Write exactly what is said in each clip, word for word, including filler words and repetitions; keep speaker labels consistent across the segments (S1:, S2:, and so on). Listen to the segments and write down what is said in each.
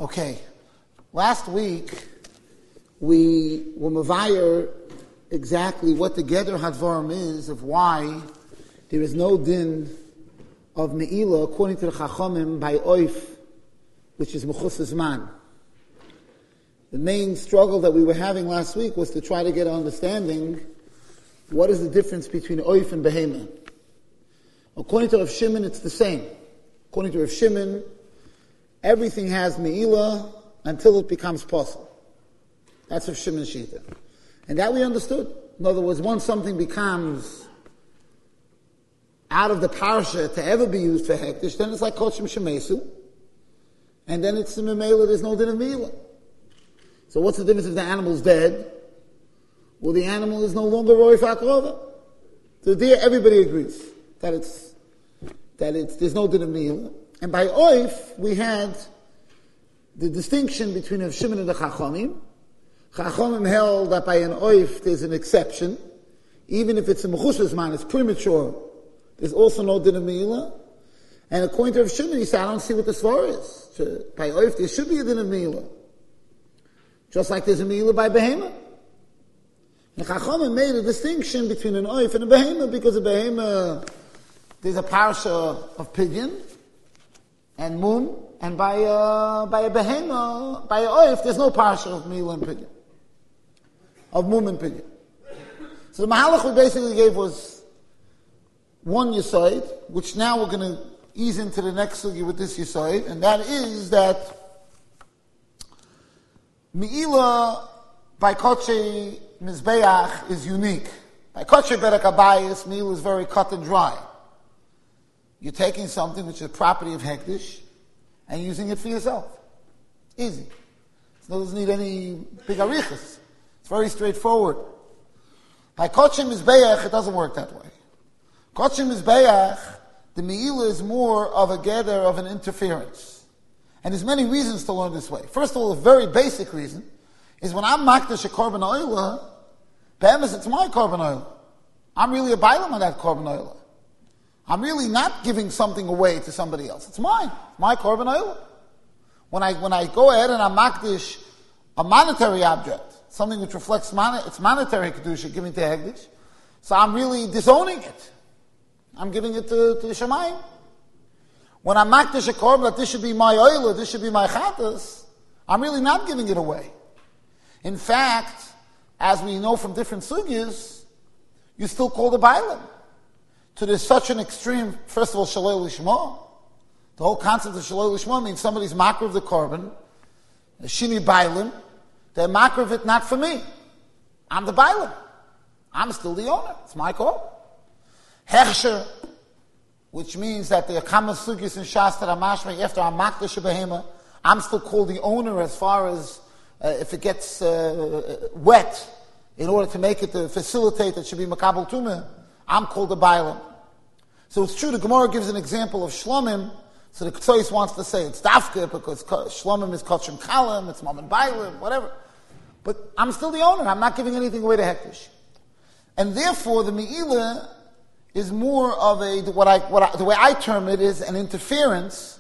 S1: Okay, last week we were mavayir exactly what the Geder Hadvarim is of why there is no din of Me'ilah according to the Chachamim by Oif, which is Mechus Zman. The main struggle that we were having last week was to try to get an understanding what is the difference between Oif and Behemah. According to Rav Shimon, it's the same. According to Rav Shimon, everything has Me'ilah until it becomes possible. That's Rav Shimon's Shita. And that we understood. In other words, once something becomes out of the parsha to ever be used for hektish, then it's like Kochim Shemesu, and then it's the Memela, there's no din of Me'ilah. So what's the difference if the animal's dead? Well, the animal is no longer Roy Fakrova. So there everybody agrees that it's, that it's, there's no din of Me'ilah. And by Oif, we had the distinction between Rav Shimon and the Chachamim. Chachamim held that by an Oif there's an exception. Even if it's a Mechus Zman, it's premature, there's also no din of Me'ilah. And according to Rav Shimon, he said, I don't see what the svar is. So by Oif, there should be a din of Me'ilah. Just like there's a Me'ilah by Behemah. And Chachamim made a distinction between an Oif and a Behemah, because a Behemah, there's a parsha of Pidyon and Mum, and by uh, by a Behemah, by a Oif, there's no parsha of Me'ilah and Pidyon, of Mum and Pidyon. So the Mahalach we basically gave was one Yesod, which now we're going to ease into the next sugi with this Yesod, and that is that Me'ilah by Koche Mizbeach is unique. By Koche Berek Abayis, Me'ilah is very cut and dry. You're taking something which is a property of Hektish and using it for yourself. Easy. It doesn't need any big arichas. It's very straightforward. By Koche Mizbeach, it doesn't work that way. Koche Mizbeach, the Me'ilah is more of a gather of an interference. And there's many reasons to learn this way. First of all, a very basic reason is when I'm makdash a korban oila, be'emes it's my korban oila. I'm really a bailam on that korban oila. I'm really not giving something away to somebody else. It's mine. My korban oila. When I when I go ahead and I'm makdash a monetary object, something which reflects mon- its monetary kedusha, giving to hektish, so I'm really disowning it. I'm giving it to, to Shemayim. When I'm makdash a korban that this should be my oila, this should be my chatas, I'm really not giving it away. In fact, as we know from different sugyas, you still call the bailam. So there's such an extreme, first of all, shalei lishma. The whole concept of shalei lishma means somebody's makar of the korban, a shini bailam, they're makar of it not for me. I'm the bailam. I'm still the owner. It's my korban. Hechsher, which means that the Kama Sugis and Shas that Amashma, after I'm makdash behema, I'm still called the owner as far as uh, if it gets uh, wet, in order to make it, to facilitate, it should be makabel tumah, I'm called a bailam. So it's true, the Gemara gives an example of shlomim, so the Ktsois wants to say it's dafka, because shlomim is kachim kalim, it's mom and bailam, whatever. But I'm still the owner, I'm not giving anything away to hektish. And therefore, the Me'ilah is more of a, what I, what I, the way I term it is an interference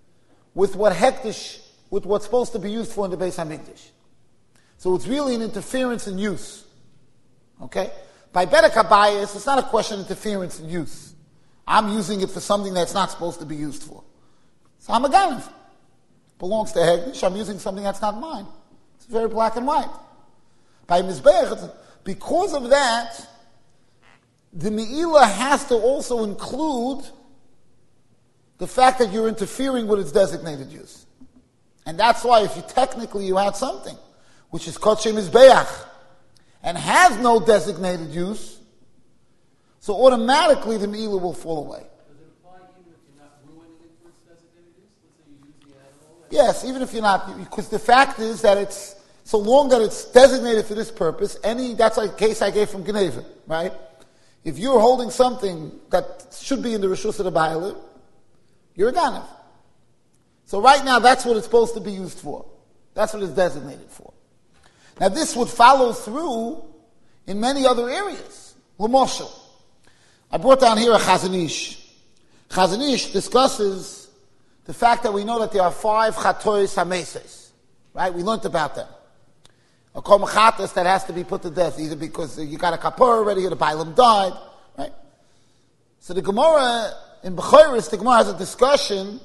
S1: with what hektish, with what's supposed to be used for in the Beis HaMikdash. So it's really an interference in use. Okay? By Berek Abayis, it's not a question of interference in use. I'm using it for something that's not supposed to be used for. So I'm a ganav. Belongs to hektish, I'm using something that's not mine. It's very black and white. By Mizbeach, because of that, the Me'ilah has to also include the fact that you're interfering with its designated use. And that's why if you technically you had something which is Koche Mizbeach and has no designated use, so automatically the Me'ilah will fall away.
S2: Does it apply even if you're not ruining it for its designated use? Let's say you use the animal?
S1: Yes, even if you're not, because the fact is that it's, so long that it's designated for this purpose, any, that's like a case I gave from Geneva, right? If you're holding something that should be in the Rishus of the Bailam, you're a ganav. So right now, that's what it's supposed to be used for. That's what it's designated for. Now this would follow through in many other areas. L'moshel. I brought down here a Chazon Ish. Chazon Ish discusses the fact that we know that there are five chatois hameses, right? We learned about them. A kol mechatas that has to be put to death, either because you got a kapor already or the bailam died, right? So the Gemara, in Bechoros, the Gemara has a discussion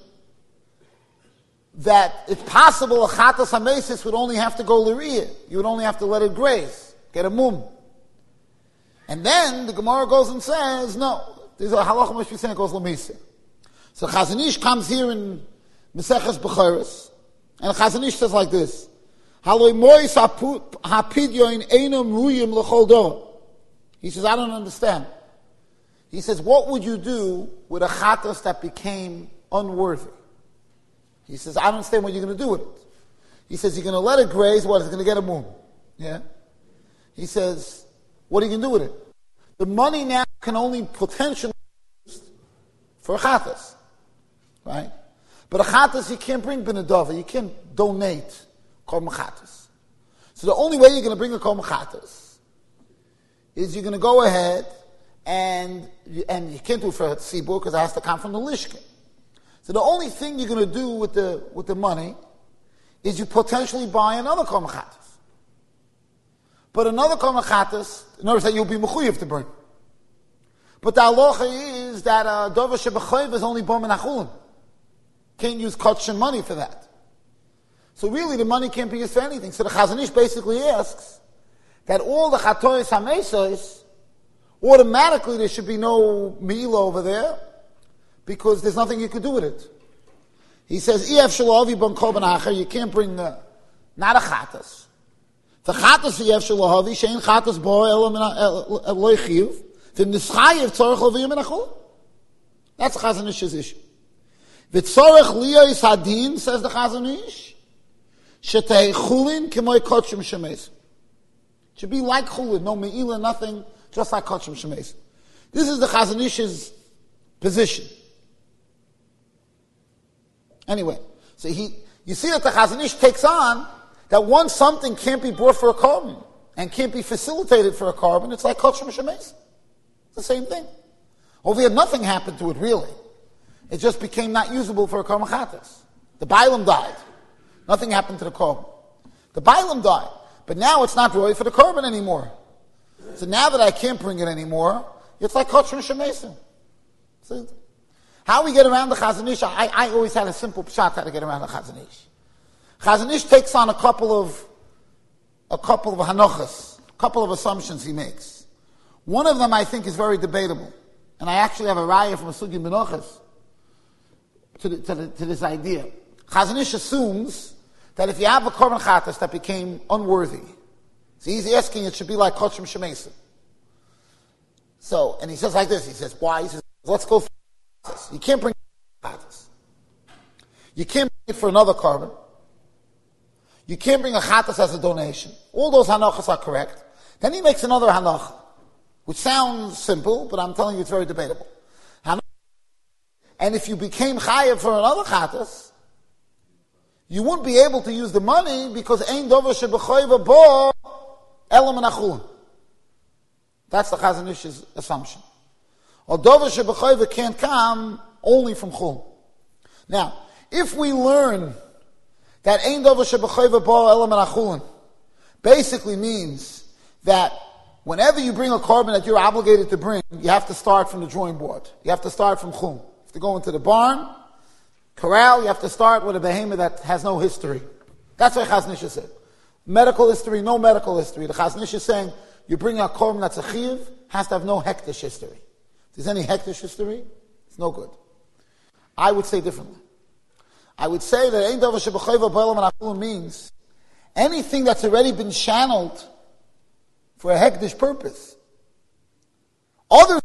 S1: that it's possible a chatas hameses would only have to go l'riyah. You would only have to let it graze, get a mum. And then the Gemara goes and says, no, there's a halacha must be saying it goes l'misa. So Chazon Ish comes here in Meseches Bechoros, and Chazon Ish says like this, Haloi mois hapidyoin einam ruyim l'chol dor. He says, I don't understand. He says, what would you do with a chatas that became unworthy? He says, I don't understand what you're going to do with it. He says, you're going to let it graze, what, it's going to get a moon. Yeah? He says, what are you going to do with it? The money now can only potentially be used for a chatas. Right? But a chatas, you can't bring binadava, you can't donate kol mechatas. So the only way you're going to bring a kol mechatas is you're going to go ahead and, and you can't do it for a tzibur because it has to come from the lishka. So the only thing you're going to do with the, with the money is you potentially buy another kol mechatas. But another kol mechatas, in other words, that you'll be mechuyev to bring. But the halacha is that a dover shebechoyev is only bom and achulin. Can't use kotchen money for that. So really the money can't be used for anything. So the Chazon Ish basically asks that all the chatois hamesos, automatically there should be no meila over there because there's nothing you could do with it. He says, Ef shalavi bon kol ben acher, you can't bring the, not a chatas. The chatas ef shalavi, shein chatas bo elam loy chiyuv, v'nischayev tzorech loviyim en achul. That's the Chazon Ish's issue. V'tzorech liyos hadin, says the Chazon Ish, shetei chulin k'moy kotshim shemes. Should be like chulin, no me'ila, nothing, just like kotshim shemes. This is the Chazon Ish's position. Anyway, so he, you see that the Chazon Ish takes on that once something can't be brought for a carbon and can't be facilitated for a carbon, it's like kotshim shemes. It's the same thing. Over here, nothing happened to it really. It just became not usable for a kol mechatas. The bailam died. Nothing happened to the korban. The bailam died. But now it's not really for the korban anymore. So now that I can't bring it anymore, it's like kotshim shemesim. See? How we get around the Chazon Ish, I, I always had a simple pshat how to get around the Chazon Ish. Chazon Ish takes on a couple of, a couple of hanochas, a couple of assumptions he makes. One of them I think is very debatable. And I actually have a raya from a sugi menochas to, the, to, the, to this idea. Chazon Ish assumes that if you have a korban chatas that became unworthy, so he's asking it should be like kotshim shemesim. So, and he says like this, he says, why? He says, let's go through chatas. You can't bring chatas. You can't bring it for another korban. You can't bring a chatas as a donation. All those hanachas are correct. Then he makes another hanacha, which sounds simple, but I'm telling you it's very debatable. And if you became chayav for another chatas, you wouldn't be able to use the money because ein dover shebechoyva bo elam and achulin. That's the Chazon Ish's assumption. Or dover shebechoyva can't come only from chul. Now, if we learn that ein dover shebechoyva bo elam and achulin basically means that whenever you bring a korban that you're obligated to bring, you have to start from the drawing board. You have to start from chul. You have to go into the barn, corral, you have to start with a behemoth that has no history. That's what Chazon Ish said. Medical history, no medical history. The Chazon Ish is saying, you bring a korban that's a chiyuv, has to have no hektish history. If there's any hektish history, it's no good. I would say differently. I would say that ein davar shebechoyva bo elam and achulin means anything that's already been channeled for a hektish purpose. Other,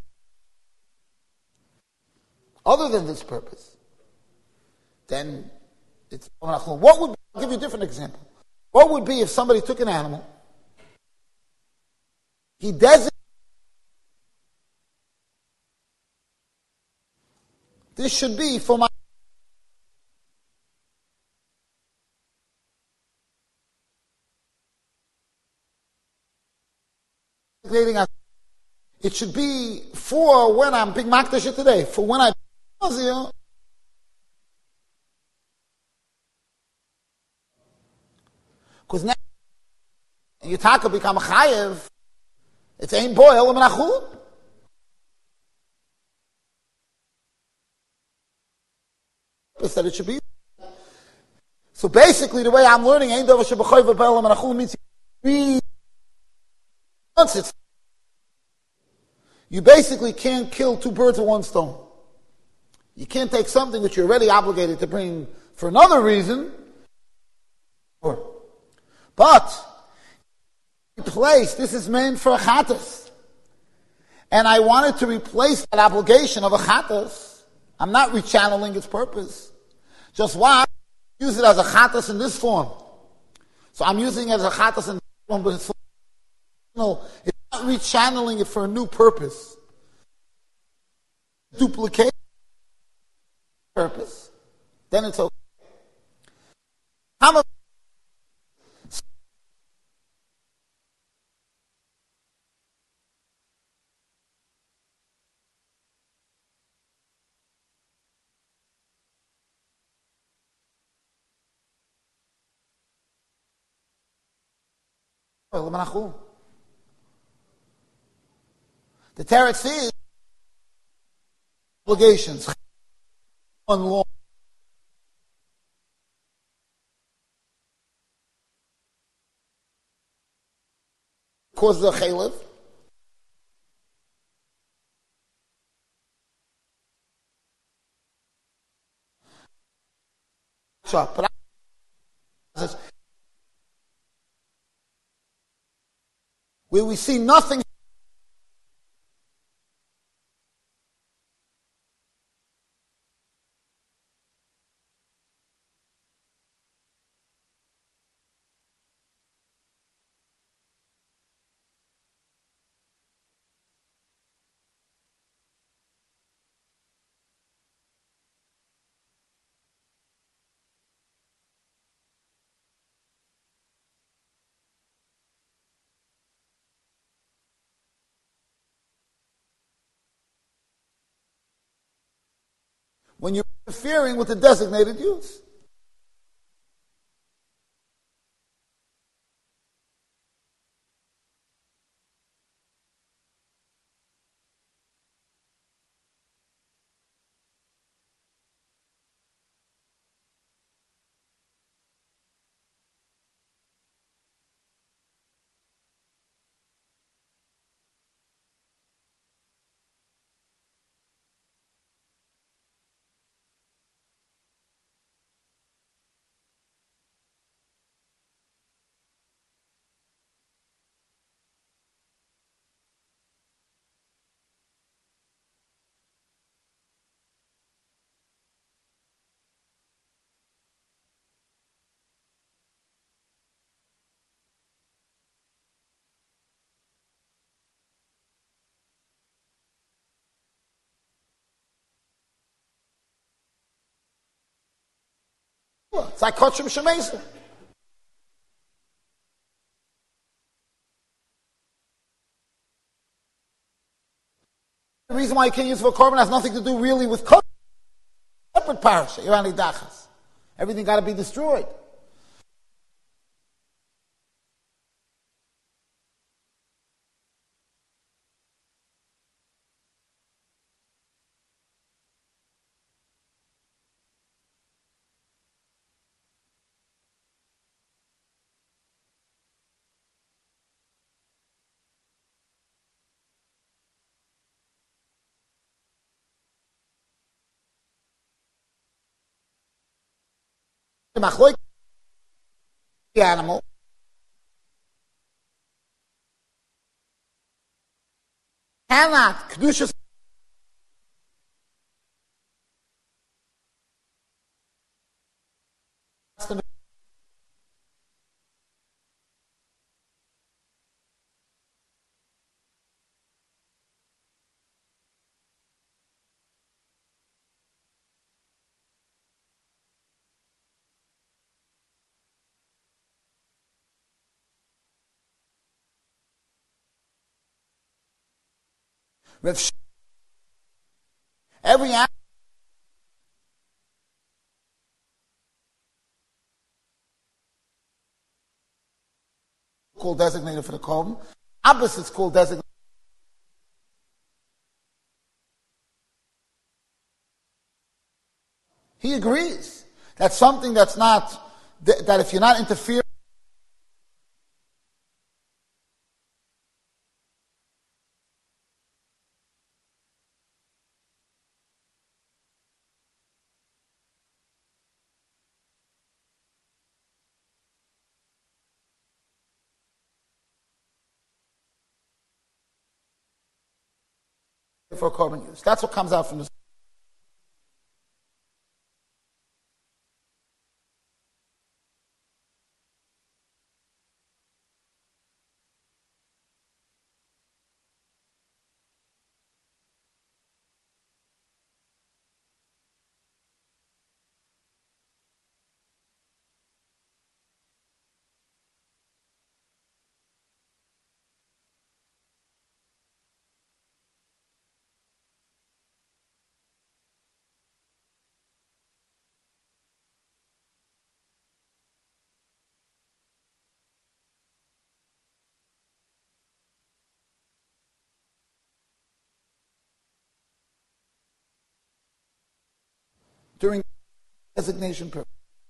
S1: other than this purpose, then it's what would be, I'll give you a different example. What would be if somebody took an animal, he designated, this should be for my it should be for when I'm big makdash today, for when I Because now you taka become a chayev, it's ain't boil and achul. That it should be. So basically, the way I'm learning ain't davar shebechoyv b'el and achul means you once it's. You basically can't kill two birds with one stone. You can't take something that you're already obligated to bring for another reason. But replace, this is meant for a chatas. And I wanted to replace that obligation of a chatas. I'm not rechanneling its purpose. Just why? Use it as a chatas in this form. So I'm using it as a chatas in this form, but it's, no, it's not rechanneling it for a new purpose. Duplicate purpose. Then it's okay. How much? The teretz is obligations. One law. Cause the chaylev. But where we see nothing. When you're interfering with the designated use. It's like Kochim Shemesa. The reason why you can't use it for korban has nothing to do really with Kochim. Separate parasha, Irani Dachas. Everything got to be destroyed. The animal cannot kedusha every animal called designated for the korban. Abbas it's called designated. He agrees that something that's not, that if you're not interfering, for korban use. That's what comes out from this. During designation purpose.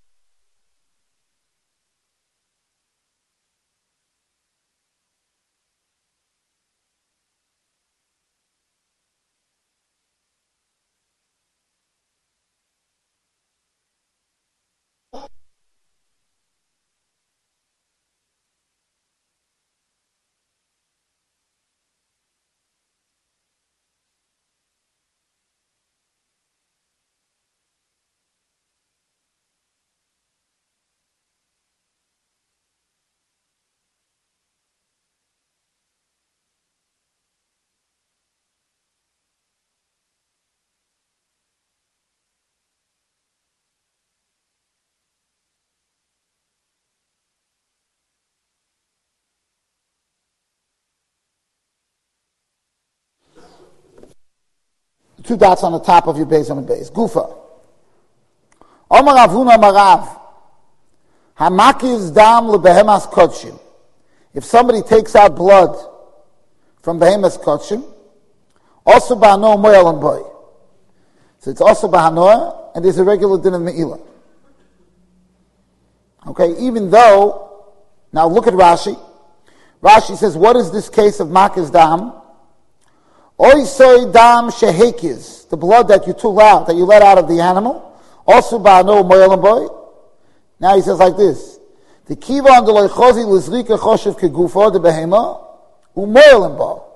S1: Two dots on the top of your base on the base. Gufa. Omar Avuna Marav. Hamakiz dam lebehemas kodshim. If somebody takes out blood from behemas kodshim, also ba'ano moyal and boy. So it's also ba'anoah, and there's a regular din of me'ilah. Okay, even though, now look at Rashi. Rashi says, what is this case of makiz dam? Oy soy dam shehekiz, the blood that you took out, that you let out of the animal, also ba'ano moyal and boy. Now he says like this: the kiva on the loichozi lizrika choshev kegufo de behema umoyel and boy.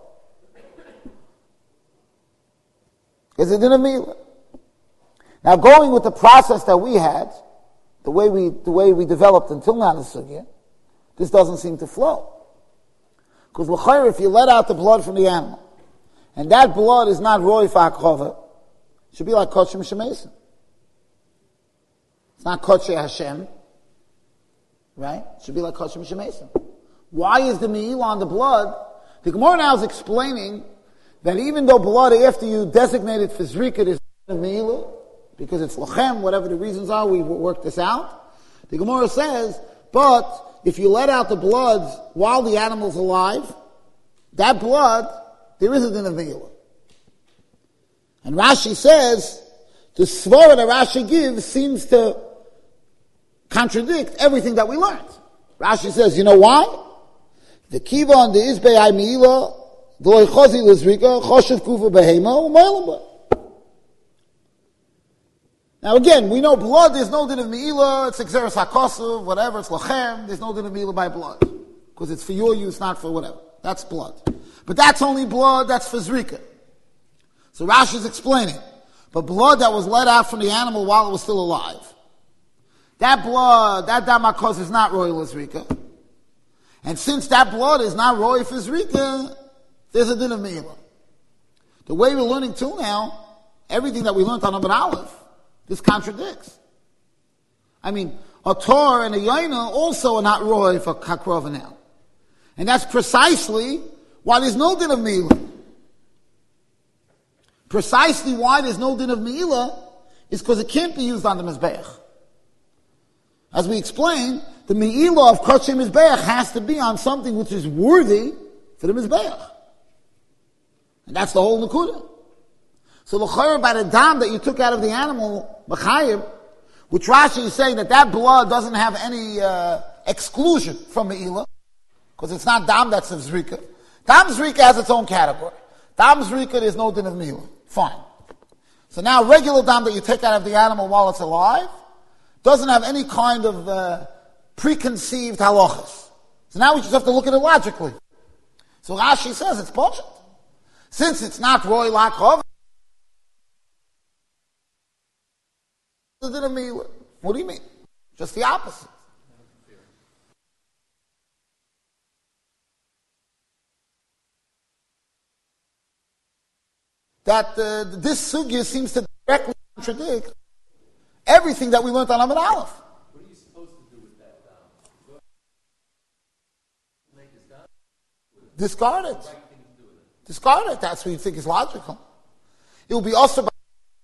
S1: Is it in a meal? Now going with the process that we had, the way we the way we developed until now the sugya, this doesn't seem to flow. Because l'chayr, if you let out the blood from the animal, and that blood is not roy fa'akrova, it should be like kodshem shemesim. It's not kodshe Hashem, right? It should be like kodshem shemesim. Why is the me'ilah on the blood? The Gemara now is explaining that even though blood after you designate it for zrika is me'ilah, because it's lachem, whatever the reasons are, we work this out. The Gemara says, but if you let out the blood while the animal's alive, that blood, there is a din of me'ilah. And Rashi says, the svara that Rashi gives seems to contradict everything that we learned. Rashi says, you know why? The kiva on the izbei hay me'ilah, the loichozi lizrika, choshev kufa behema, u'moilamba. Now again, we know blood, there's no din of me'ilah, it's exeris hakosuv, whatever, it's lachem, there's no din of me'ilah by blood. Because it's for your use, not for whatever. That's blood. But that's only blood, that's for zrika. So Rashi's explaining. But blood that was let out from the animal while it was still alive, that blood, that damakos is not royal zrika. And since that blood is not royal for zrika, there's a din of me'ilah. The way we're learning till now, everything that we learned on Amud Aleph, this contradicts. I mean, a Torah and a Yaina also are not roy for Kakrova now. And that's precisely why there's no din of me'ilah. Precisely why there's no din of me'ilah is because it can't be used on the Mizbeach. As we explained, the Me'ilah of Kodesh Mizbeach has to be on something which is worthy for the Mizbeach. And that's the whole Nakuda. So l'chayr, by the dam that you took out of the animal, Mechayim, which Rashi is saying that that blood doesn't have any uh, exclusion from Me'ilah, because it's not dam that's of Zrika. Dam Zrika has its own category. Dam Zrika, there's no din of Me'ilah. Fine. So now regular dam that you take out of the animal while it's alive doesn't have any kind of uh, preconceived halachas. So now we just have to look at it logically. So Rashi says it's bullshit. Since it's not Roy Lakhov, what do you mean? Just the opposite. That uh, this sugya seems to directly contradict everything that we learned on Amud Aleph.
S2: What are you supposed to do with that dam? Make his dam?
S1: Discard it.
S2: Right thing to do with it.
S1: Discard it. That's what you think is logical. It will be also by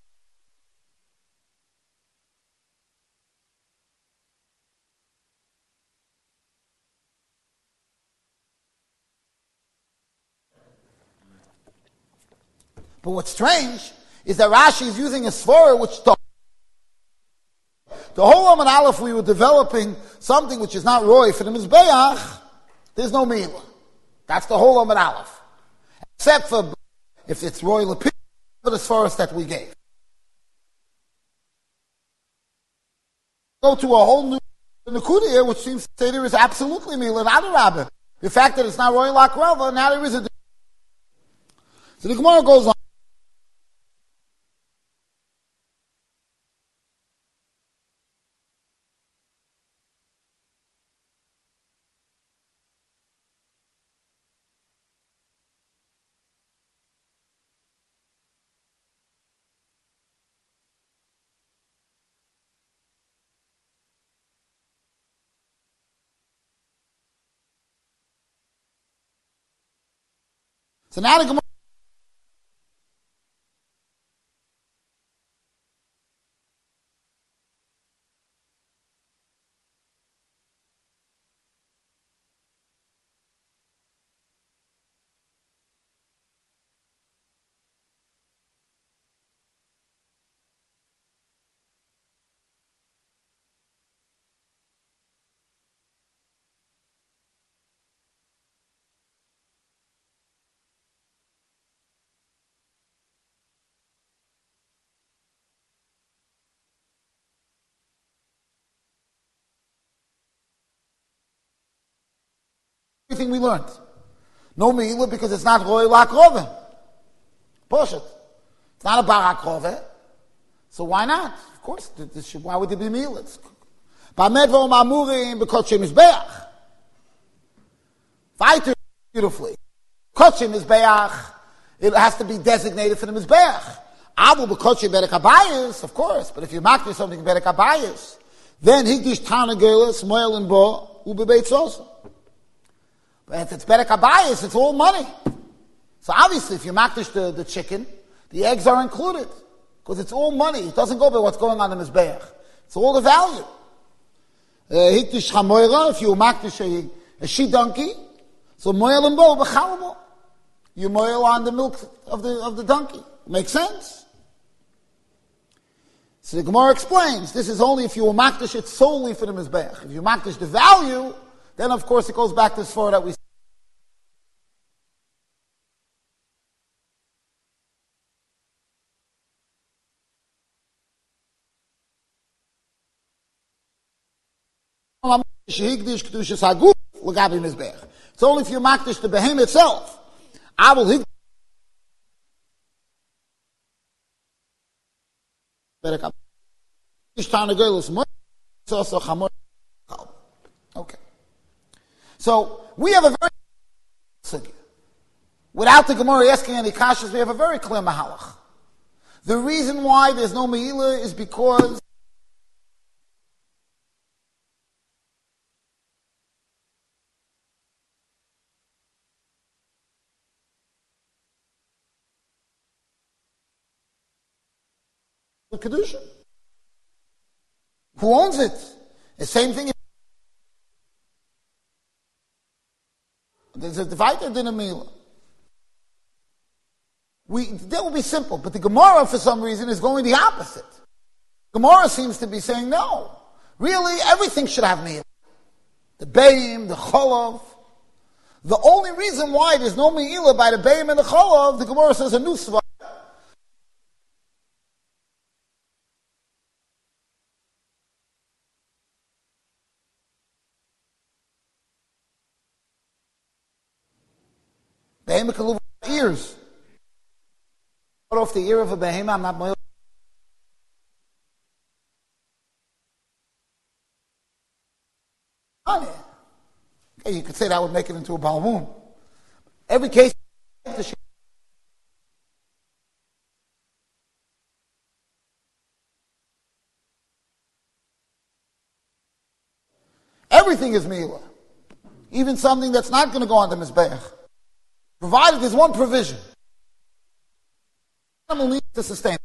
S1: But what's strange is that Rashi is using a svara which the, the whole Amud Aleph we were developing something which is not roy for the Mizbeach, there's no Me'ilah. That's the whole Amud Aleph. Except for if it's roy Lepid, for the svaras that we gave. Go to a whole new Nakuda here which seems to say there is absolutely Me'ilah, not a Rabbah. The fact that it's not roy Lakrava, now there is a. So the Gemara goes on. So now the Gemara. Everything we learned. No Me'ilah because it's not Roy Lakrova. Bullshit. It's not a Barak Rove. So why not? Of course, this should, why would there be Me'ilah? Ba'medvo ma'amurim b'kotche Mizbeach. Fighter beautifully. Kotche Mizbeach, it has to be designated for the Mizbeach. Abu b'kotche Berek Habayis, of course, but if you mark something Berek Habayis, then Higdish Tana Gelis, Moel and Bo, Ubebeit also. But if it's Berek Habayis, it's all money. So obviously, if you makdish the, the chicken, the eggs are included. Because it's all money. It doesn't go by what's going on in the Mizbeach. It's all the value. Hikdish Chamoira, if you makdish a, a she donkey, so Moel and Bo, B'chalamo. You moil on the milk of the, of the donkey. Makes sense? So the Gemara explains, this is only if you makdish it solely for the Mizbeach. If you makdish the value, then, of course, it goes back to the svara that we It's only if you makdish the behem itself. I will hig. Okay. So, we have a very, without the Gemara asking any kashas, we have a very clear mahalach. The reason why there's no Me'ilah is because Kedusha. Who owns it? The same thing. There's a divided din of Mila. We, that would be simple, but the Gemara, for some reason, is going the opposite. Gemara seems to be saying, no, really, everything should have Mila. The Bayim, the Cholov. The only reason why there's no Mila by the Bayim and the Cholov, the Gemara says a new Svar. Behema can live with ears. Cut off the ear of a behema, I'm not moil. Okay, you could say that would make it into a balloon. Every case, everything is Mila. Even something that's not going to go on the Mizbeach. Provided there's one provision. Animal needs to sustain.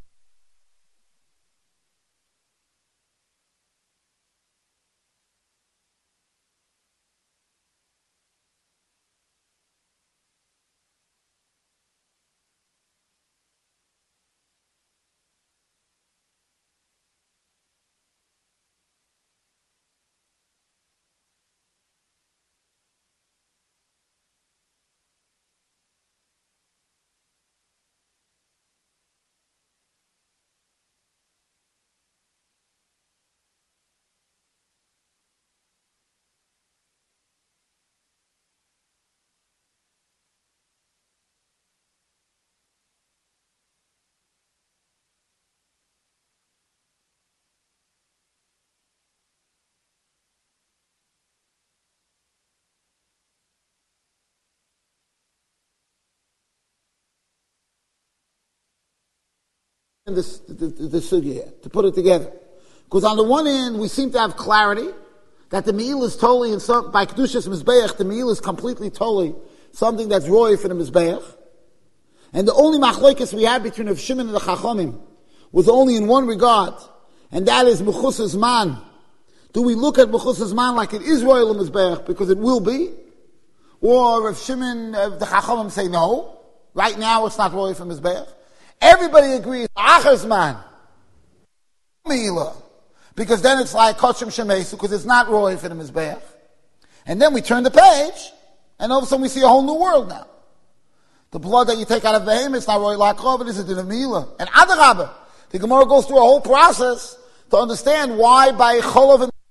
S1: This, the, the, the sugya, to put it together. Because on the one hand, we seem to have clarity that the meal is totally, in some, by Kedushas Mizbeach, the meal is completely totally something that's roy for the Mizbeach. And the only machlokes we had between Rav Shimon and the Chachomim was only in one regard, and that is Mechusas Man. Do we look at Mechusas Man like it is royal Mizbeach, because it will be? Or Rav Shimon, uh, the Chachomim say no, right now it's not royal for Mizbeach. Everybody agrees, Achaz Man, Mila, because then it's like Kochim Shemesu, because it's not roy for the Mizbeach. And then we turn the page, and all of a sudden we see a whole new world now. The blood that you take out of the Behem, it's not roy Lakov, it is a din of Mila. And Adarabah, the Gemara goes through a whole process to understand why by Cholov and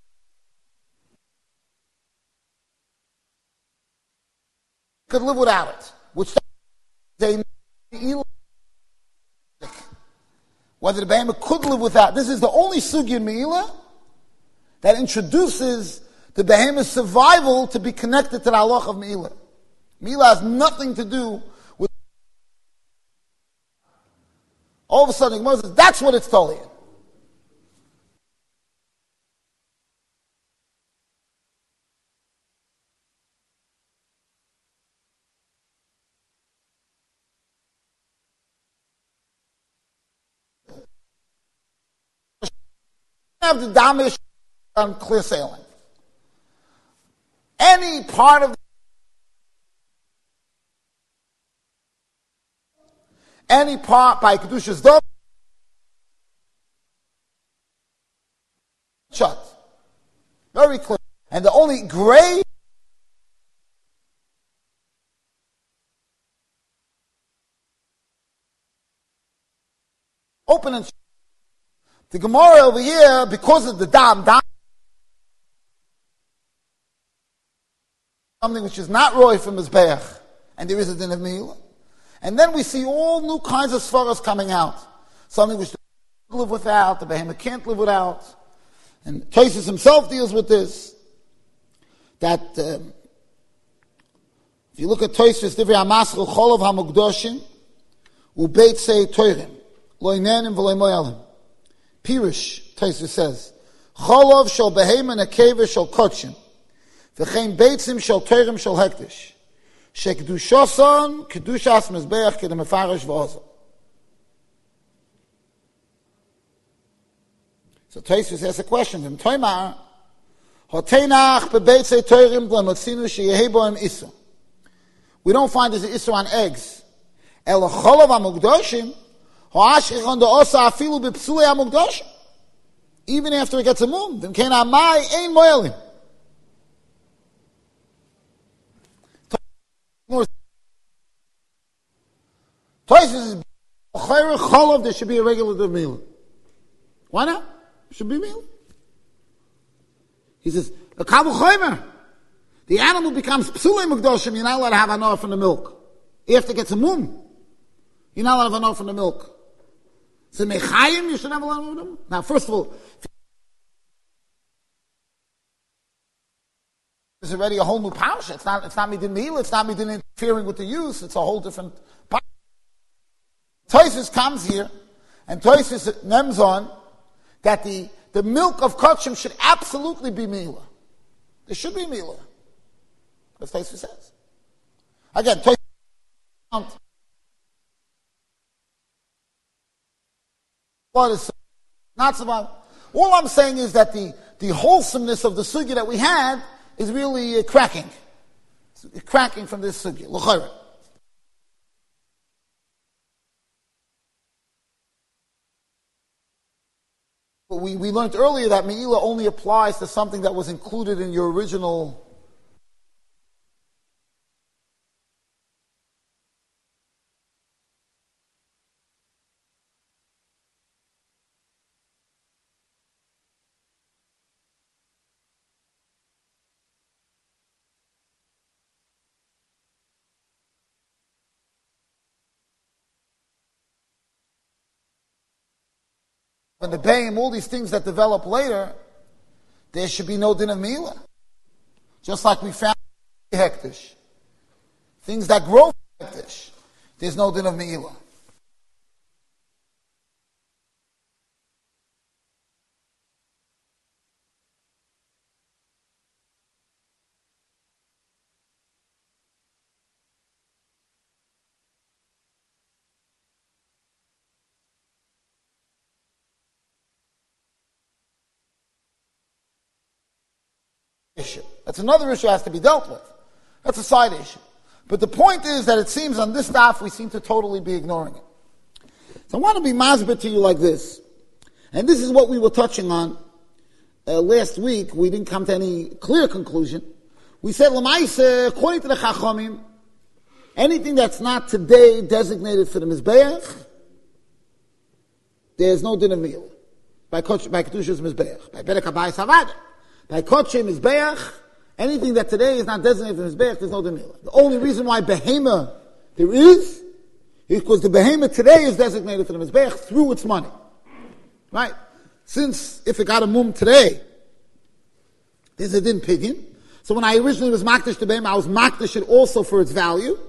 S1: could live without it, which they whether the Behemah could live without. This is the only sugi in Me'ilah that introduces the Behemah's survival to be connected to the halach of Me'ilah. Me'ilah has nothing to do with. All of a sudden, Moses, that's what it's totally in. Have the damish on clear sailing. Any part of the, any part by Kedusha's dog shut. Very clear. And the only gray open and shut. The Gemara over here, because of the dam, dam, something which is not roy from Mizbeach, and there is a din of Me'ilah. And then we see all new kinds of svaras coming out. Something which the Behemoth live without, the Behemoth can't live without. And Tosfos himself deals with this. That, um, if you look at Tosfos, Divrei HaMaschil, Cholov HaMukdoshim, Ubeitzei Toirim, Lo Inenim V'lo Moyalim. Pirush, Tosfos says, Cholov shall behema nekeva shall kotshim, v'chein beitzim shall toirim shall hektish, shekdushoson kedushas mizbeach kedem mefarish v'ozel. So Tosfos asks a question. V'im toimar, hoteinach bebeitzei toirim b'lemotzinu sheyehe bohem isu. we don't find there's an issue on eggs. Ela cholav hamukdoshim, ho'ashchich the osa afilu b'psulei hamukdoshim. Even after it gets a mum, then ken amai ein moelim. Toys is cholav, there should be a regular meal. Why not? It should be meal. He says, a kavu chomer. The animal becomes psulei mukdoshim, you're not allowed to have enough from the milk. After it gets a mum, you're not allowed to have enough from the milk. So mechayim, you should have a lot of them. Now, first of all, there's already a whole new parsha. It's not, it's not midin meal, it's not midin interfering with the use, it's a whole different parsha. Toysus comes here, and Toysus names on that the, the milk of kachim should absolutely be mila. There should be mila. That's what Toysus says. Again, Toysus what is not so much. All I'm saying is that the, the wholesomeness of the sugya that we had is really uh, cracking. It's cracking from this sugya. L'chayra. But we, we learned earlier that Me'ilah only applies to something that was included in your original. When the Bayim, all these things that develop later, there should be no din of Me'ilah. Just like we found hektish. Things that grow hektish, there's no din of Me'ilah. Issue. That's another issue that has to be dealt with. That's a side issue. But the point is that it seems on this stuff we seem to totally be ignoring it. So I want to be masbet to you like this. And this is what we were touching on uh, last week. We didn't come to any clear conclusion. We said, L'maisa, according to the Chachamim, anything that's not today designated for the Mizbeach, there's no din of meal. By Kedusha's Mizbeach. By Berek Habayis Havada. By Kodshe Mizbeach, anything that today is not designated for Mizbeach, there's no Demila. The only reason why Behema there is, is because the Behema today is designated for the Mizbeach through its money. Right? Since, if it got a mum today, there's a din pidyon. So when I originally was Makdish to Behema, I was Makdish it also for its value.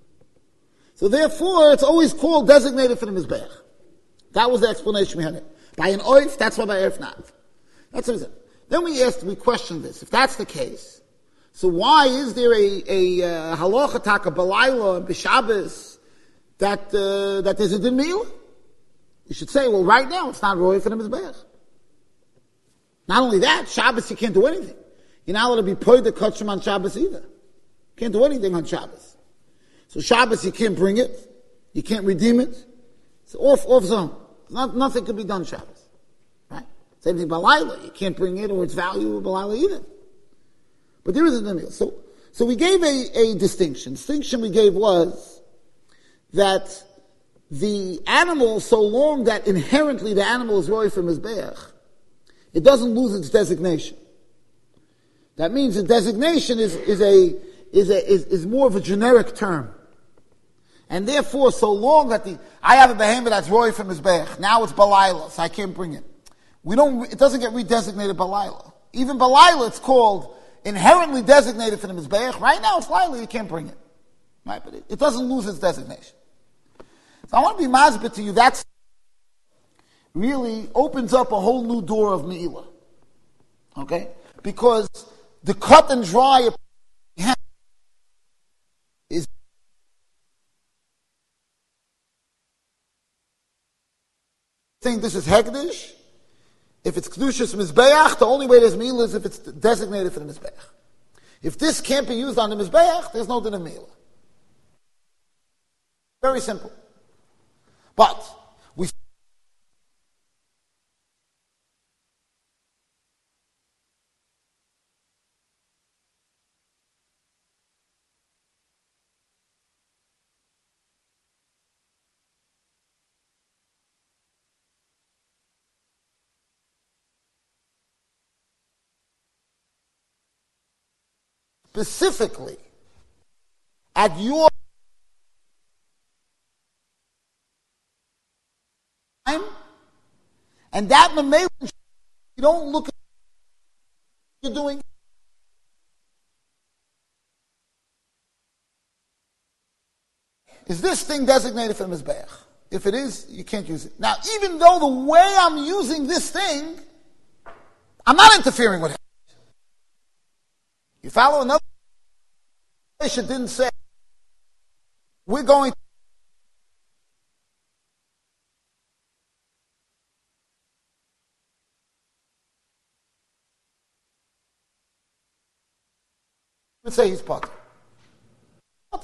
S1: So therefore, it's always called designated for the Mizbeach. That was the explanation we had it. By an oif, that's why by erf not. That's what it said. Then we asked, we questioned this. If that's the case, so why is there a, a, uh, halacha taka balayla and b'shabbos that, uh, that there's a din meal? You should say, well, right now it's not roy for the mizbeach. Not only that, Shabbos you can't do anything. You're not allowed to be poid the kachim on Shabbos either. You can't do anything on Shabbos. So Shabbos you can't bring it. You can't redeem it. It's off, off zone. Not, nothing can be done Shabbos. Same thing Balayla. You can't bring it or its value of Balayla either. But there isn't a meal. So, so we gave a, a distinction. Distinction we gave was that the animal, so long that inherently the animal is roy from Mizbeach, it doesn't lose its designation. That means the designation is, is a, is a, is, is more of a generic term. And therefore, so long that the, I have a behemoth that's roy from Mizbeach, now it's Balayla, so I can't bring it. We don't, it doesn't get redesignated Balayla. Even Balayla, it's called inherently designated for the Mizbeach. Right now it's Laila, you can't bring it. Right? But it, it doesn't lose its designation. So I want to be mazbit to you, that's really opens up a whole new door of Me'ilah. Okay? Because the cut and dry is saying this is Hekdesh. If it's Kedushas Mizbeach, the only way there's Me'ilah is if it's designated for the Mizbeach. If this can't be used on the Mizbeach, there's no din of Me'ilah. Very simple. But we specifically at your time, and that mamela, you don't look at what you're doing. Is this thing designated for Mizbeach? If it is, you can't use it. Now, even though the way I'm using this thing, I'm not interfering with it. You follow another? It didn't say, we're going to say he's potter. Potter.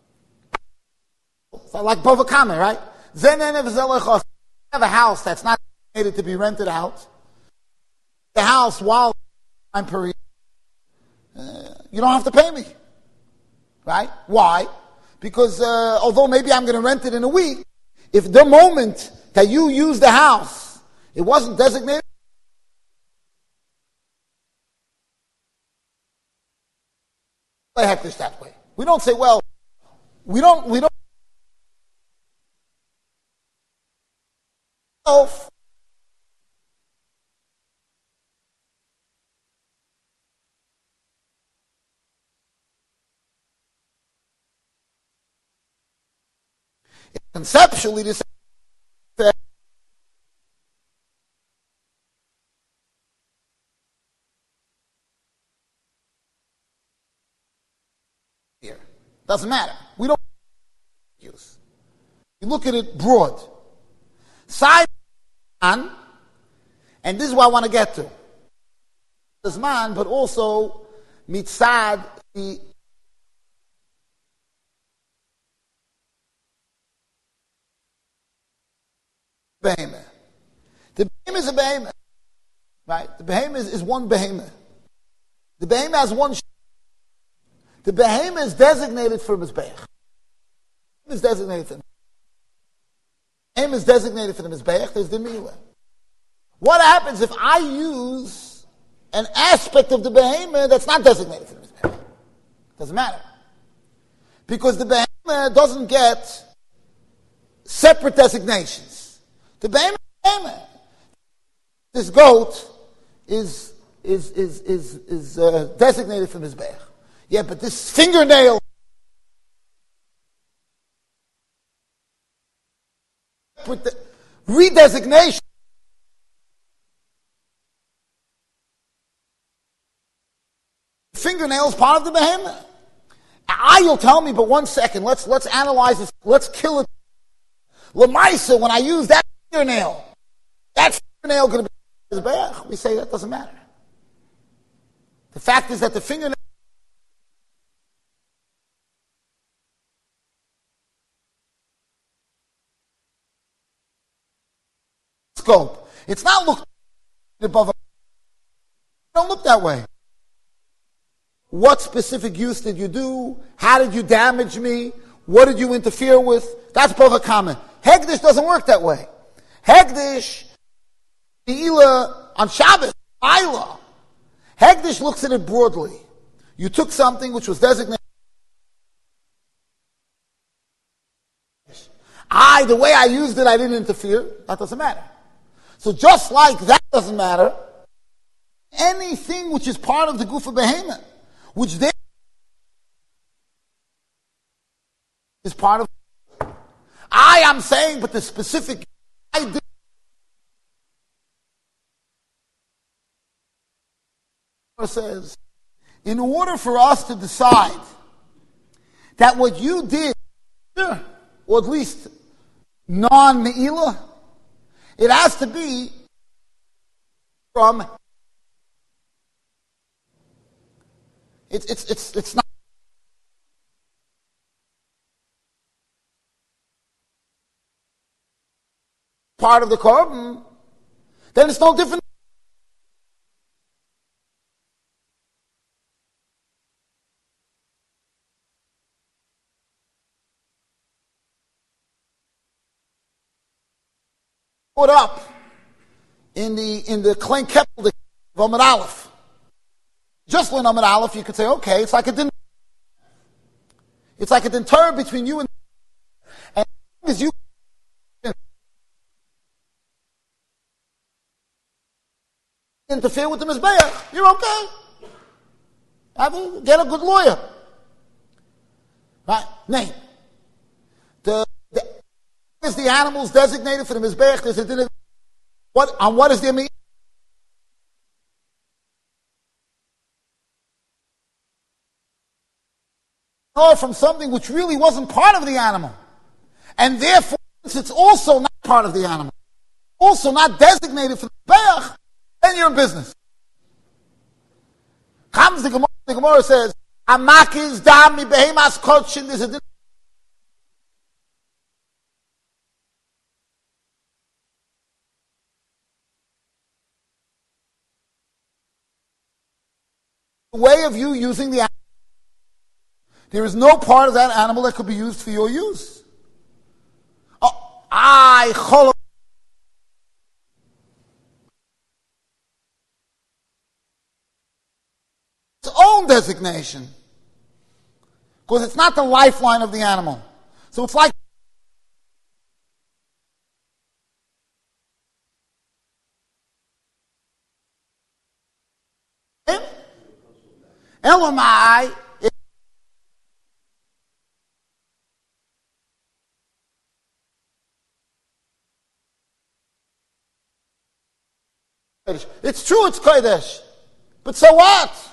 S1: So like Bava Kama, right? You have a house that's not needed to be rented out. The house, while I'm per uh, you don't have to pay me. Right? Why? Because uh, although maybe I'm going to rent it in a week, if the moment that you use the house, it wasn't designated, hektish that way. We don't say, well, we don't, we don't. Conceptually, this here doesn't matter. We don't use. You look at it broad. Side man, and this is what I want to get to. This man, but also mitzad the behemoth. The behemoth is a behemoth, right? The behemoth is, is one behemoth. The behemoth has one. Sh- the behemoth is designated for mizbeach. Is designated for. Behemoth is designated for the mizbeach. There's the milah. What happens if I use an aspect of the behemoth that's not designated for the mizbeach? Doesn't matter, because the behemoth doesn't get separate designations. The behemoth, behemoth. This goat is is is is is uh, designated for mizbeach. Yeah, but this fingernail with the redesignation. Fingernail is part of the behemoth. I, you'll tell me, but one second. Let's let's analyze this. Let's kill it. Lamaisa, when I use that fingernail, that fingernail going to be mizbeach. We say that doesn't matter. The fact is that the fingernail scope. It's not look above. Don't look that way. What specific use did you do? How did you damage me? What did you interfere with? That's Bava Kama. Hegdish doesn't work that way. Hegdish, Ne'ilah on Shabbos, Ayla. Hegdish looks at it broadly. You took something which was designated. I, the way I used it, I didn't interfere. That doesn't matter. So just like that doesn't matter, anything which is part of the Gufa Behemoth, which they is part of. I am saying, but the specific I did. Says, in order for us to decide that what you did, or at least non-Me'ilah, it has to be from. It's it's it's it's not. part of the korban, then it's no different. Put up in the in the Klein Keppel of Amud Aleph. Just learn Amud Aleph, you could say, okay, it's like a din. It's like a dinter between you and and as you interfere with the Mizbeach, you're okay. Have a, get a good lawyer. Right? Name. The, the is the animals designated for the Mizbeach? There's a din. What on what is their meat? Or from something which really wasn't part of the animal. And therefore, since it's also not part of the animal, also not designated for the Mizbeach, then you're in business. Comes the Gemara, the Gemara says, Amakiz dami behemas kodshin, there's a din. The way of you using the animal. There is no part of that animal that could be used for your use. Oh, I chol. Its own designation. Because it's not the lifeline of the animal. So it's like Elamai. It's true, it's Kodesh. But so what?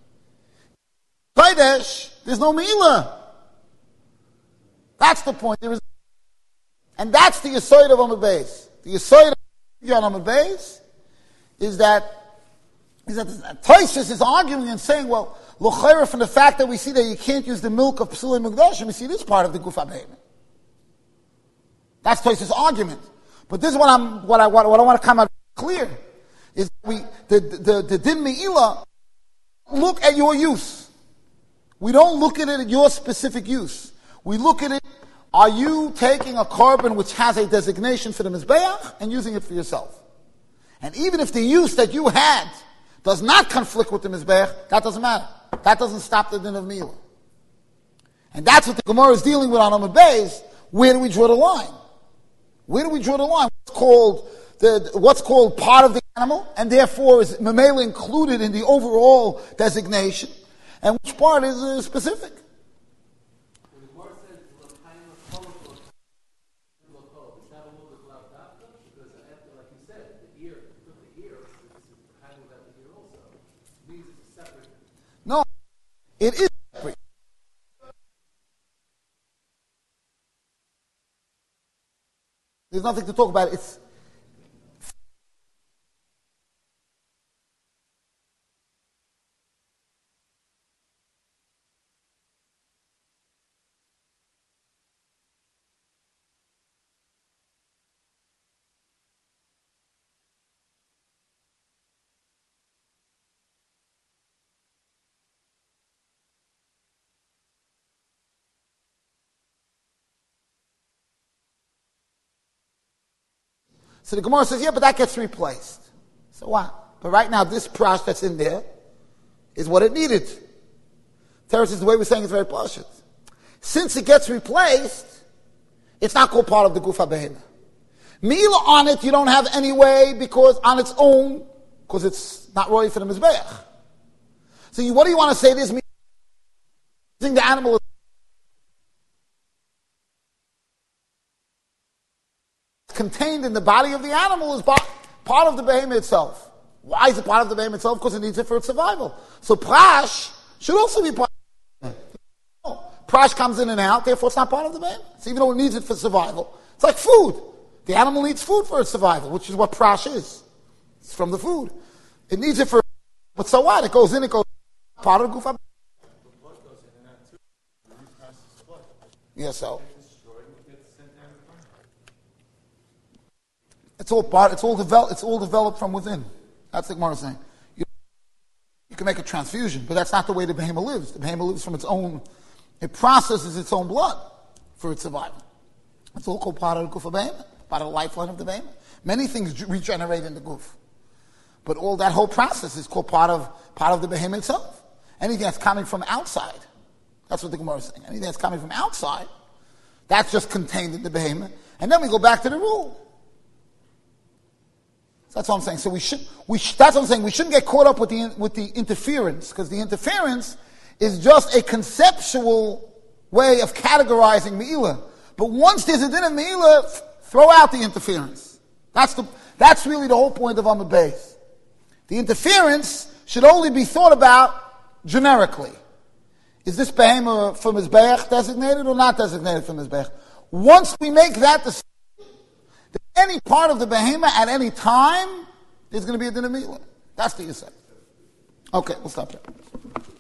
S1: Kodesh, there's no Milah. That's the point. There is, and that's the Yesod of Amud Beis. The Yesod of Amud Beis is that is that Tosfos is arguing and saying, well, L'chayra, from the fact that we see that you can't use the milk of Psulei Mukdashim, we see this part of the Guf HaBehemah. That's Tosfos' argument. But this is what I'm what I what, what I want to come out clear. Is we the the the din me'ilah look at your use. We don't look at it at your specific use. We look at it. Are you taking a korban which has a designation for the mizbeach and using it for yourself? And even if the use that you had does not conflict with the mizbeach, that doesn't matter. That doesn't stop the din of me'ilah. And that's what the Gemara is dealing with on Amud Beis. Where do we draw the line? Where do we draw the line? What's called The, what's called part of the animal, and therefore is memela included in the overall designation, and which part is uh, specific.
S2: When the Gemara says l'chaim l'chol, is that a little bit loud after? Because after, like you said, the ear, took the ear, this is l'chaim without the ear also. It means it's a separate.
S1: No, it is separate. There's nothing to talk about. It's So the Gemara says, yeah, but that gets replaced. So what? But right now, this prash that's in there is what it needed. Teretz is the way we're saying it's very pashut. Since it gets replaced, it's not called part of the Guf HaBehemah. Mila on it, you don't have any way because on its own, because it's not roy for the Mizbeach. So you, what do you want to say? This means the animal is contained in the body of the animal is part of the behemoth itself. Why is it part of the behemoth itself? Because it needs it for its survival. So prash should also be part of the behemoth. Prash comes in and out, therefore it's not part of the behemoth. So even though it needs it for survival, it's like food. The animal needs food for its survival, which is what prash is. It's from the food. It needs it for, but so what? It goes in, it goes part of the gufa. Yeah, so. It's all part. It's all developed. It's all developed from within. That's the Gemara saying. You, you can make a transfusion, but that's not the way the behemoth lives. The behemoth lives from its own. It processes its own blood for its survival. It's all called part of the guf of behemoth, part of the lifeline of the behemoth. Many things regenerate in the guf, but all that whole process is called part of part of the behemoth itself. Anything that's coming from outside, that's what the Gemara is saying. Anything that's coming from outside, that's just contained in the behemoth, and then we go back to the rule. That's what I'm saying. So we should, we sh- that's what I'm saying. We shouldn't get caught up with the with the interference, because the interference is just a conceptual way of categorizing Me'ilah. But once there's a din of Me'ilah, f- throw out the interference. That's the that's really the whole point of Amud Beis. The interference should only be thought about generically. Is this behemoth for Mizbeach designated or not designated for Mizbeach? Once we make that decision, any part of the behemoth at any time, there's going to be a din of Me'ilah. That's the Yisrael. Okay, we'll stop there.